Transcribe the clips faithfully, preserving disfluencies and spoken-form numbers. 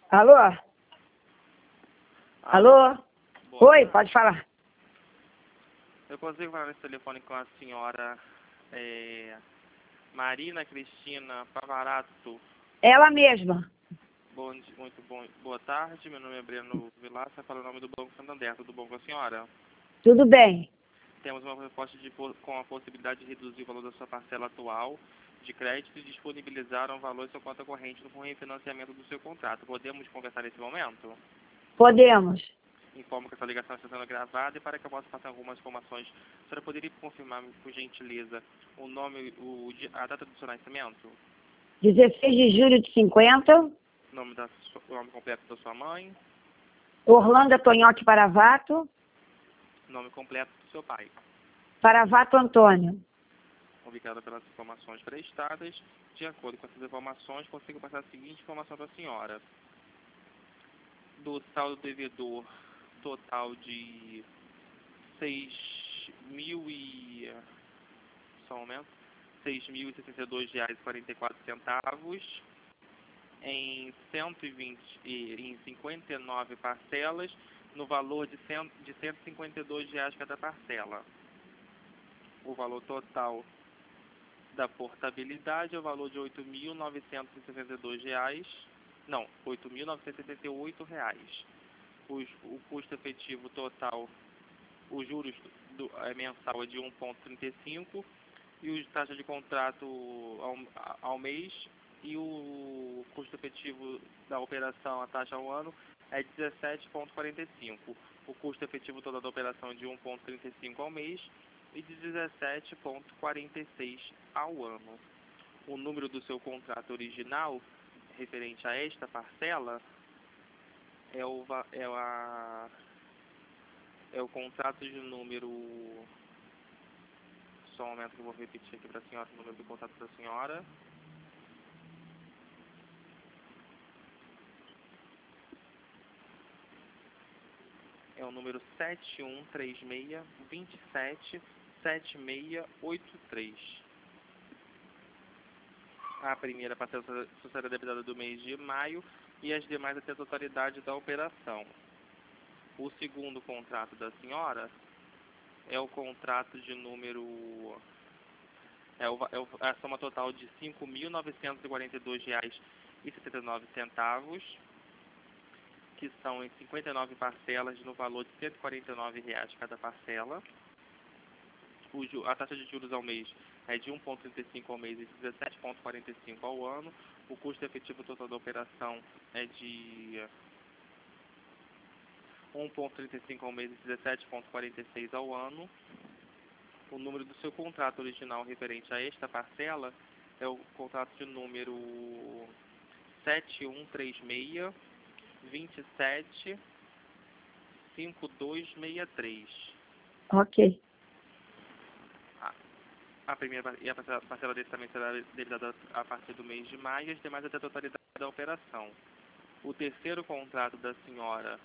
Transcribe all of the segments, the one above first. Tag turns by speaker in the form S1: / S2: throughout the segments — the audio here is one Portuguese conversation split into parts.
S1: Alô? Alô?
S2: Boa
S1: Oi,
S2: tarde.
S1: pode falar.
S2: Eu consigo falar nesse telefone com a senhora é, Marina Cristina Pavarato.
S1: Ela mesma.
S2: Bom, di- muito bom, boa tarde, meu nome é Breno Vilaça, falo o nome do Banco Santander. Tudo bom com a senhora?
S1: Tudo bem.
S2: Temos uma proposta de, po- com a possibilidade de reduzir o valor da sua parcela atual de crédito e disponibilizar um valor em sua conta corrente no refinanciamento do seu contrato. Podemos conversar nesse momento?
S1: Podemos.
S2: Informo que essa ligação está sendo gravada e para que eu possa passar algumas informações, a senhora poderia confirmar, por gentileza, o nome, o, di- a data do seu nascimento,
S1: dezesseis de julho de cinquenta,
S2: nome, da, su- o nome completo da sua mãe,
S1: Orlando Tonhoque Paravato,
S2: nome completo do seu pai.
S1: Paravato Antônio.
S2: Obrigado pelas informações prestadas. De acordo com essas informações, consigo passar a seguinte informação para a senhora. Do saldo devedor total de seis mil e... Só um momento. seis mil e sessenta e dois reais e quarenta e quatro centavos em cento e vinte e em cinquenta e nove parcelas no valor de, cem, de cento e cinquenta e dois reais cada parcela. O valor total da portabilidade é o valor de oito mil novecentos e sessenta e dois reais, não, oito mil novecentos e setenta e oito reais. Os, o custo efetivo total, os juros do, é, mensal é de um vírgula trinta e cinco e os taxa de contrato ao, ao mês e o custo efetivo da operação, a taxa ao ano, é dezessete vírgula quarenta e cinco. O custo efetivo total da operação é de um vírgula trinta e cinco ao mês e de dezessete vírgula quarenta e seis ao ano. O número do seu contrato original, referente a esta parcela, é o, va- é a, é o contrato de número... Só um momento que eu vou repetir aqui para a senhora o número do contrato da senhora. É o número sete um três seis, dois sete, sete seis oito três. A primeira parcela só será debitada do mês de maio e as demais até a totalidade da operação. O segundo contrato da senhora é o contrato de número... É, o, é o, a soma total de cinco mil novecentos e quarenta e dois reais e setenta e nove centavos, que são em cinquenta e nove parcelas no valor de cento e quarenta e nove reais cada parcela. O, ju- a taxa de juros ao mês é de um vírgula trinta e cinco ao mês e dezessete vírgula quarenta e cinco ao ano. O custo efetivo total da operação é de um vírgula trinta e cinco ao mês e dezessete vírgula quarenta e seis ao ano. O número do seu contrato original referente a esta parcela é o contrato de número sete um três seis, dois sete, cinco dois seis três.
S1: Ok.
S2: A, a primeira e a parcela, parcela dele também será debitada a partir do mês de maio e as demais até a totalidade da operação. O terceiro contrato da senhora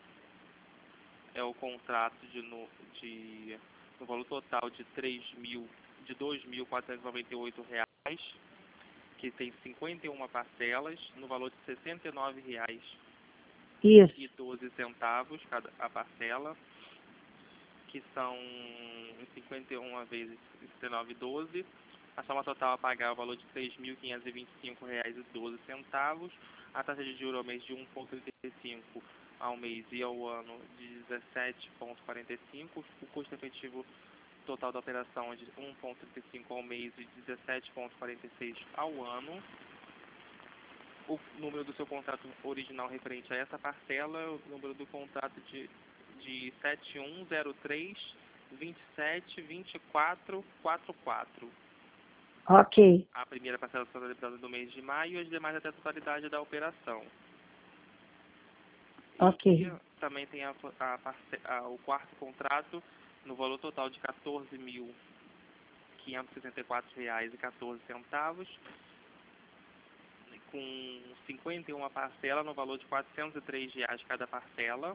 S2: é o contrato de, no, de no valor total de três mil, de dois mil quatrocentos e noventa e oito reais, que tem cinquenta e uma parcelas no valor de sessenta e nove reais
S1: Isso.
S2: e doze centavos cada a parcela, que são em cinquenta e uma vezes sessenta e nove, doze. A soma total a pagar é o valor de três mil quinhentos e vinte e cinco reais e doze centavos. A taxa de juros ao mês de um vírgula trinta e cinco ao mês e ao ano de dezessete vírgula quarenta e cinco. O custo efetivo total da operação é de um vírgula trinta e cinco ao mês e dezessete vírgula quarenta e seis ao ano. O número do seu contrato original referente a essa parcela é o número do contrato de, de sete um zero três, dois sete, dois quatro quatro quatro.
S1: Ok.
S2: A primeira parcela será debitada do mês de maio e as demais até a totalidade da operação.
S1: Ok.
S2: E também tem a, a, parce- a, o quarto contrato no valor total de quatorze mil quinhentos e sessenta e quatro reais e quatorze centavos, com cinquenta e uma parcelas no valor de quatrocentos e três reais cada parcela.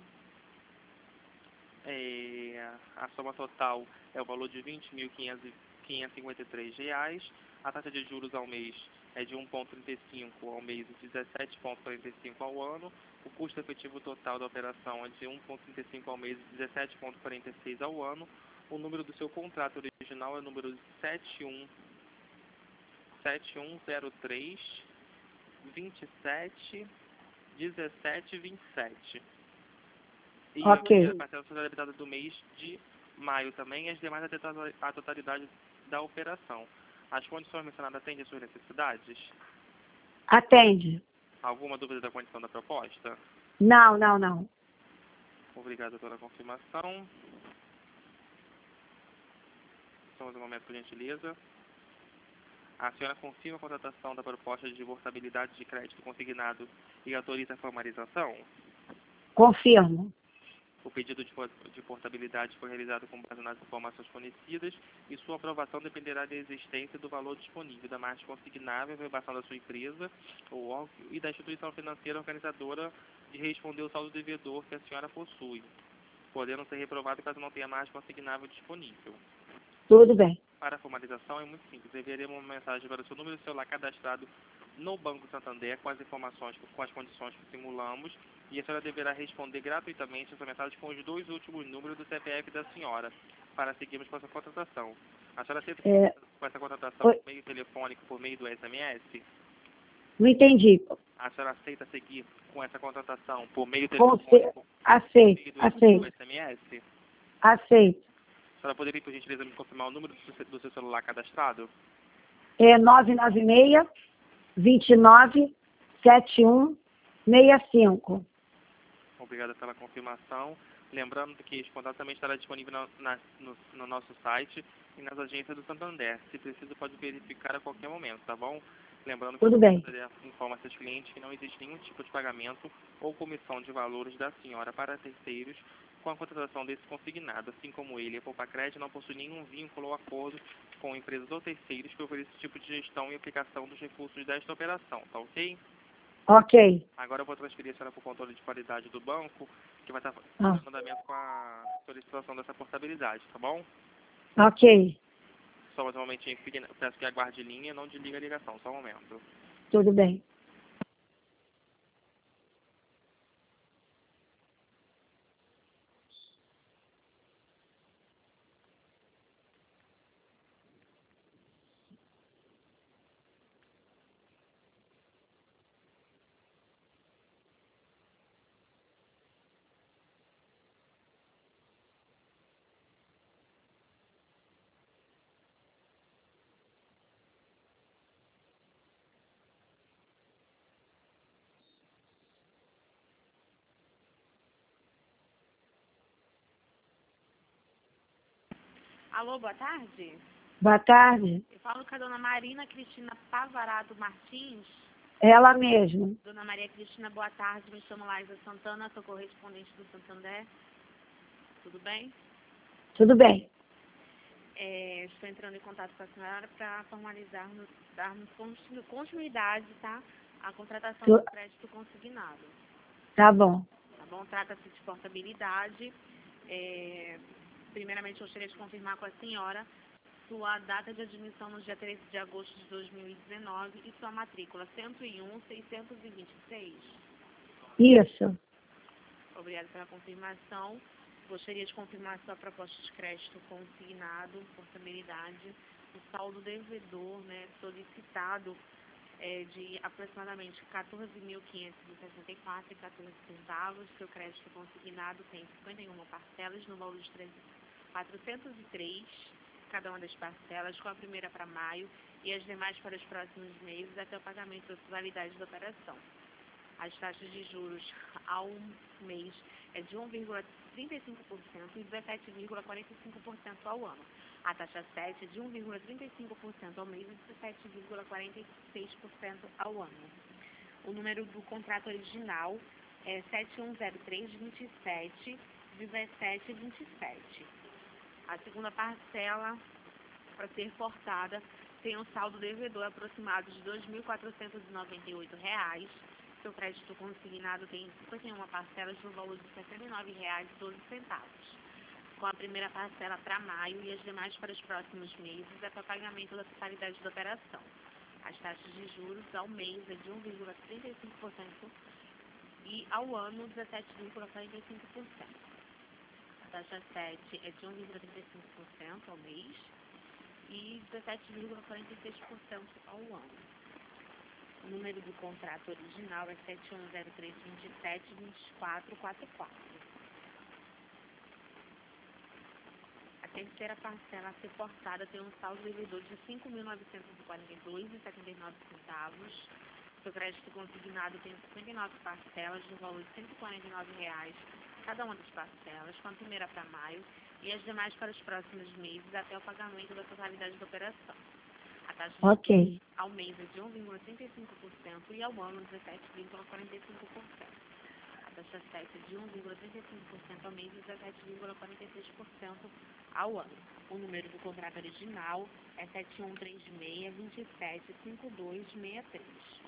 S2: É, a soma total é o valor de vinte mil quinhentos e cinquenta e três reais. A taxa de juros ao mês é de um vírgula trinta e cinco ao mês e dezessete vírgula quarenta e cinco ao ano. O custo efetivo total da operação é de um vírgula trinta e cinco ao mês e dezessete vírgula quarenta e seis ao ano. O número do seu contrato original é o número sete um zero três, vinte e sete, dezessete, vinte e sete. E
S1: Ok.
S2: a parcela será debitada do mês de maio também, e as demais a totalidade da operação. As condições mencionadas atendem às suas necessidades?
S1: Atende.
S2: Alguma dúvida da condição da proposta?
S1: Não, não, não.
S2: Obrigado pela confirmação. Só mais um momento, por gentileza. A senhora confirma a contratação da proposta de portabilidade de crédito consignado e autoriza a formalização?
S1: Confirmo.
S2: O pedido de portabilidade foi realizado com base nas informações fornecidas e sua aprovação dependerá da existência do valor disponível da margem consignável, verbação da sua empresa ou órgão e da instituição financeira organizadora de responder o saldo devedor que a senhora possui, podendo ser reprovado caso não tenha margem consignável disponível.
S1: Tudo bem.
S2: Para a formalização é muito simples. Enviaremos uma mensagem para o seu número de celular cadastrado no Banco Santander com as informações, com as condições que simulamos, e a senhora deverá responder gratuitamente essa mensagem com os dois últimos números do C P F da senhora, para seguirmos com essa contratação. A senhora aceita
S1: É...
S2: com essa contratação
S1: Oi.
S2: por meio telefônico, por meio do S M S?
S1: Não entendi.
S2: A senhora aceita seguir com essa contratação por meio
S1: Confe...
S2: telefônico, por
S1: Aceito,
S2: meio do,
S1: aceito,
S2: do S M S?
S1: aceito.
S2: A senhora poderia, por gentileza, me confirmar o número do, do seu celular cadastrado?
S1: É nove nove seis, dois nove, sete um seis cinco.
S2: Obrigado pela confirmação. Lembrando que esse contato também estará disponível na, na, no, no nosso site e nas agências do Santander. Se precisa, pode verificar a qualquer momento, tá bom? Lembrando que
S1: Tudo
S2: o
S1: bem.
S2: Santander informa a seus clientes que não existe nenhum tipo de pagamento ou comissão de valores da senhora para terceiros com a contratação desse consignado, assim como ele, a Poupacred não possui nenhum vínculo ou acordo com empresas ou terceiros que ofereçam esse tipo de gestão e aplicação dos recursos desta operação, tá ok?
S1: Ok.
S2: Agora eu vou transferir a senhora para o controle de qualidade do banco, que vai estar
S1: Ah.
S2: fazendo andamento com a solicitação dessa portabilidade, tá bom?
S1: Ok.
S2: Só mais um momentinho, fique- peço que aguarde linha, não desliga a ligação, só um momento.
S1: Tudo bem.
S3: Alô, boa tarde.
S1: Boa tarde.
S3: Eu falo com a dona Marina Cristina Pavarado Martins.
S1: Ela mesma.
S3: Dona Maria Cristina, boa tarde. Me chamo Laísa Santana, sou correspondente do Santander. Tudo bem?
S1: Tudo bem.
S3: É, estou entrando em contato com a senhora para formalizarmos, darmos continu- continuidade, tá? A contratação
S1: Tu-
S3: do crédito consignado.
S1: Tá bom.
S3: Tá bom? Trata-se de portabilidade. É, primeiramente, eu gostaria de confirmar com a senhora sua data de admissão no dia treze de agosto de dois mil e dezenove e sua matrícula cento e um, seiscentos e vinte e seis.
S1: Isso.
S3: Obrigada pela confirmação. Gostaria de confirmar sua proposta de crédito consignado, portabilidade, o saldo devedor, né, solicitado é de aproximadamente quatorze mil quinhentos e sessenta e quatro reais e quatorze centavos. Seu crédito consignado tem cinquenta e uma parcelas no valor de quatrocentos e três, cada uma das parcelas, com a primeira para maio e as demais para os próximos meses até o pagamento da totalidade da operação. As taxas de juros ao mês é de um vírgula trinta e cinco por cento e dezessete vírgula quarenta e cinco por cento ao ano. A taxa sete é de um vírgula trinta e cinco por cento ao mês e dezessete vírgula quarenta e seis por cento ao ano. O número do contrato original é sete um zero três, vinte e sete, dezessete, vinte e sete. A segunda parcela para ser cortada tem um saldo devedor aproximado de dois mil quatrocentos e noventa e oito reais. Seu crédito consignado tem cinquenta e uma parcelas no valor de sessenta e nove reais e doze centavos. Com a primeira parcela para maio e as demais para os próximos meses até o pagamento da totalidade da operação. As taxas de juros ao mês é de um vírgula trinta e cinco por cento e ao ano dezessete vírgula quarenta e cinco por cento. A taxa sete é de um vírgula trinta e cinco por cento ao mês e dezessete vírgula quarenta e seis por cento ao ano. O número do contrato original é sete um zero três, dois sete, dois quatro quatro quatro. A terceira parcela a ser cortada tem um saldo devedor de cinco mil novecentos e quarenta e dois reais e setenta e nove centavos. Seu crédito consignado tem cinquenta e nove parcelas no valor de cento e quarenta e nove reais cada uma das parcelas, com a primeira para maio e as demais para os próximos meses até o pagamento da totalidade da operação. A taxa
S1: Ok.
S3: de ao mês é de um vírgula trinta e cinco por cento e ao ano dezessete vírgula quarenta e cinco por cento. A taxa sete é de um vírgula trinta e cinco por cento ao mês e dezessete vírgula quarenta e seis por cento ao ano. O número do contrato original é sete um três seis, dois sete cinco dois seis três.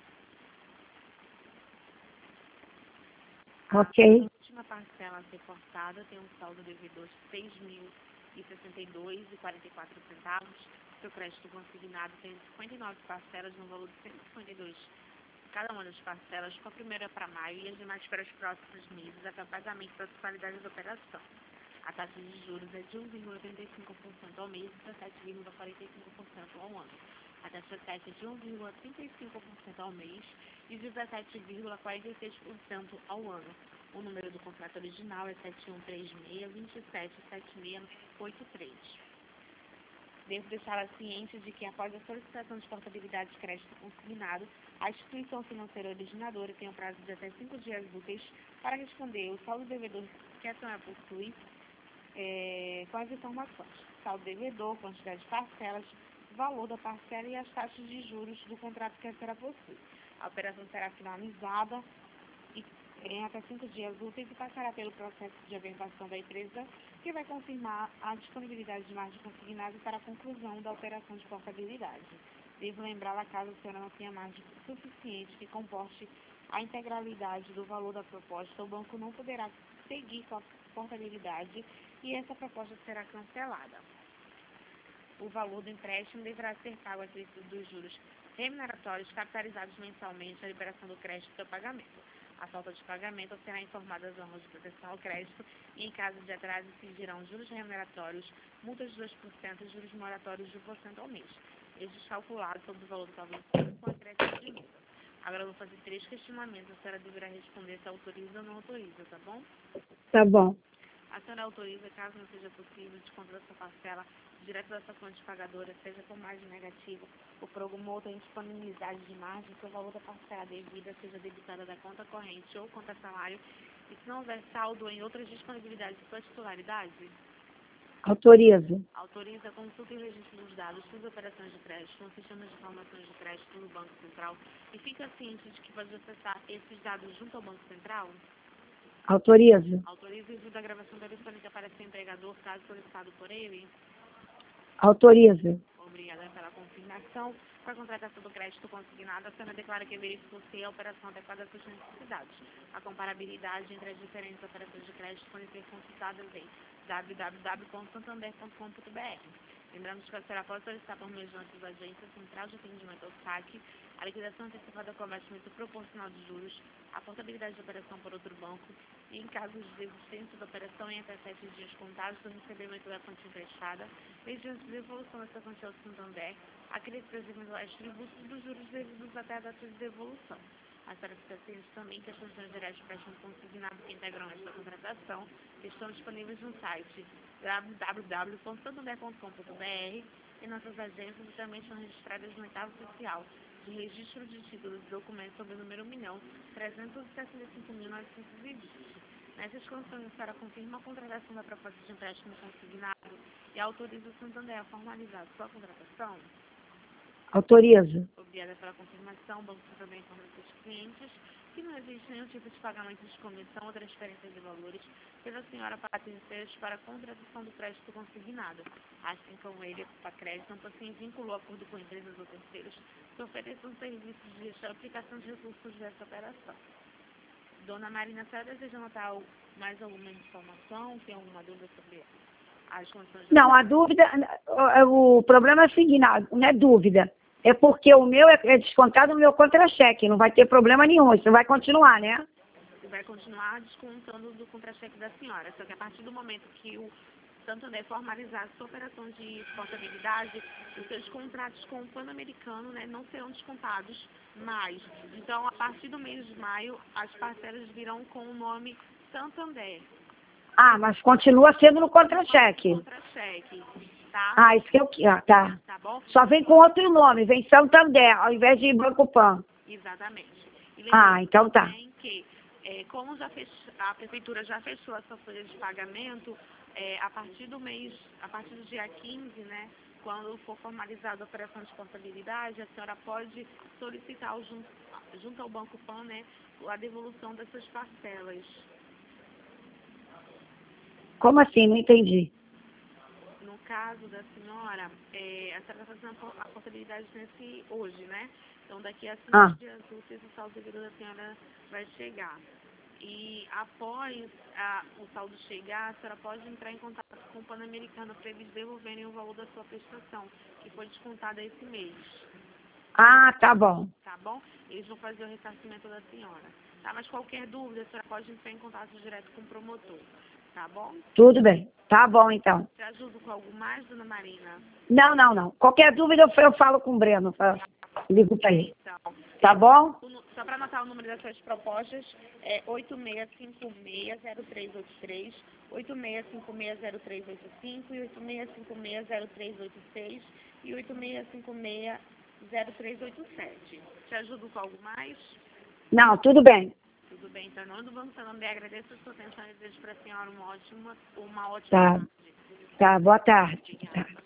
S1: Ok.
S3: A última parcela a ser cortada tem um saldo devedor de seis mil e sessenta e dois reais e quarenta e quatro centavos. Seu crédito consignado tem cinquenta e nove parcelas no valor de cento e cinquenta e dois reais cada uma das parcelas, com a primeira para maio e as demais para os próximos meses até o pagamento da totalidade da operação. A taxa de juros é de um vírgula trinta e cinco por cento ao mês e dezessete vírgula quarenta e cinco por cento ao ano. A taxa sete é de um vírgula trinta e cinco por cento ao mês e dezessete vírgula quarenta e seis por cento ao ano. O número do contrato original é sete um três seis, dois sete sete seis oito três. Devo deixá-la ciente de que, após a solicitação de portabilidade de crédito consignado, a instituição financeira originadora tem um prazo de até cinco dias úteis para responder o saldo devedor que a senhora possui é, com as informações: saldo devedor, quantidade de parcelas, valor da parcela e as taxas de juros do contrato que a senhora possui. A operação será finalizada e, em até cinco dias úteis e passará pelo processo de averbação da empresa, que vai confirmar a disponibilidade de margem consignada para a conclusão da operação de portabilidade. Devo lembrá-la, caso a senhora não tenha margem suficiente que comporte a integralidade do valor da proposta, o banco não poderá seguir com a portabilidade e essa proposta será cancelada. O valor do empréstimo deverá ser pago a título dos juros remuneratórios capitalizados mensalmente à liberação do crédito e seu pagamento. A falta de pagamento será informada às órgãos de proteção ao crédito e, em caso de atraso, incidirão juros remuneratórios, multas de dois por cento e juros moratórios de um por cento ao mês, estes calculados sobre o valor do vencimento com acréscimo de multa. Agora eu vou fazer três questionamentos. A senhora deverá responder se autoriza ou não autoriza, tá bom?
S1: Tá bom.
S3: A senhora autoriza, caso não seja possível, de conta dessa parcela direto da sua fonte pagadora, seja por margem negativa ou por alguma outra indisponibilidade de margem, que o valor da parcela devida seja debitada da conta corrente ou conta salário, e se não houver saldo em outras disponibilidades de sua titularidade?
S1: Autoriza.
S3: Autoriza a consulta e registro dos dados suas operações de crédito no sistema de informações de crédito do Banco Central e fica ciente de que pode acessar esses dados junto ao Banco Central?
S1: Autoriza.
S3: Autoriza o uso da gravação telefônica para seu empregador, caso solicitado por ele?
S1: Autoriza.
S3: Obrigada pela confirmação. Com a contratação do crédito consignado, a senhora declara que verificou se a operação adequada às suas necessidades. A comparabilidade entre as diferentes operações de crédito podem ser consultadas em w w w ponto santander ponto com ponto b r. Lembramos que a senhora pode solicitar por meio de nossas agências, central de atendimento ao saque, a liquidação antecipada com abatimento proporcional de juros, a portabilidade de operação por outro banco e, em caso de desistência da operação em até sete dias contados do recebimento da quantia emprestada, mediante devolução dessa quantia ao Santander, aqueles residuais tributos dos juros devidos até a data de devolução. A senhora fica ciente também que as condições gerais de empréstimo consignado que integram esta contratação estão disponíveis no site w w w ponto santander ponto com ponto b r e nossas agências também estão registradas no oitavo oficial de registro de títulos e documentos sob o número um milhão trezentos e sessenta e cinco mil novecentos e vinte. Nessas condições, a senhora confirma a contratação da proposta de empréstimo consignado e autoriza o Santander a formalizar sua contratação?
S1: Autoriza.
S3: Obrigada pela confirmação. O Banco Santander informa seus clientes que não existe nenhum tipo de pagamento de comissão ou transferência de valores pela senhora para terceiros para a contratação do crédito consignado. Assim como ele, a crédito, não possui vínculo ou acordo com empresas ou terceiros que ofereçam serviços de gestão e aplicação de recursos dessa operação. Dona Marina, a senhora deseja anotar mais alguma informação? Tem alguma dúvida sobre as condições de...
S1: Não, a dúvida, o, o problema é o seguinte, não é dúvida. É porque o meu é, é descontado no meu contra-cheque, não vai ter problema nenhum, isso vai continuar, né?
S3: Você vai continuar descontando do contra-cheque da senhora. Só que a partir do momento que o Santander formalizar a sua operação de portabilidade, os seus contratos com o Pan-Americano, né, não serão descontados mais. Então, a partir do mês de maio, as parcelas virão com o nome Santander.
S1: Ah, mas continua sendo no contra-cheque.
S3: Contra-cheque, tá?
S1: Ah, isso que eu quero, ah, tá.
S3: Tá bom?
S1: Só vem com outro nome, vem Santander, ao invés de Banco Pan.
S3: Exatamente. E
S1: Ah, então tá.
S3: também que, é, como já fech... a prefeitura já fechou a sua folha de pagamento, é, a partir do mês, a partir do dia quinze, né, quando for formalizada a operação de portabilidade, a senhora pode solicitar junto, junto ao Banco Pan, né, a devolução das suas parcelas.
S1: Como assim? Não entendi.
S3: No caso da senhora, é, a senhora está fazendo a portabilidade nesse hoje, né? Então, daqui a cinco
S1: Ah.
S3: dias úteis, o saldo devido da senhora vai chegar. E após a, o saldo chegar, a senhora pode entrar em contato com o Pan-Americano para eles devolverem o valor da sua prestação, que foi descontada esse mês.
S1: Ah, tá bom.
S3: Tá bom? Eles vão fazer o ressarcimento da senhora. Tá? Mas qualquer dúvida, a senhora pode entrar em contato direto com o promotor. Tá bom?
S1: Tudo bem. Tá bom, então.
S3: Te ajudo com algo mais, dona Marina?
S1: Não, não, não. Qualquer dúvida eu, eu falo com o Breno. Eu ligo pra ele.
S3: Então,
S1: Tá bom?
S3: o nu- só para anotar o número das suas propostas, é oito seis cinco seis zero três oito três, oito seis cinco seis zero três oito cinco e oito seis cinco seis zero três oito seis e oito seis cinco seis zero três oito sete. Te ajudo com algo mais?
S1: Não, tudo bem.
S3: Tudo bem, então, em nome do Banco Santander, agradeço a sua atenção e desejo para a senhora uma ótima, uma ótima
S1: Tá.
S3: tarde.
S1: Tá, boa tarde. Tá.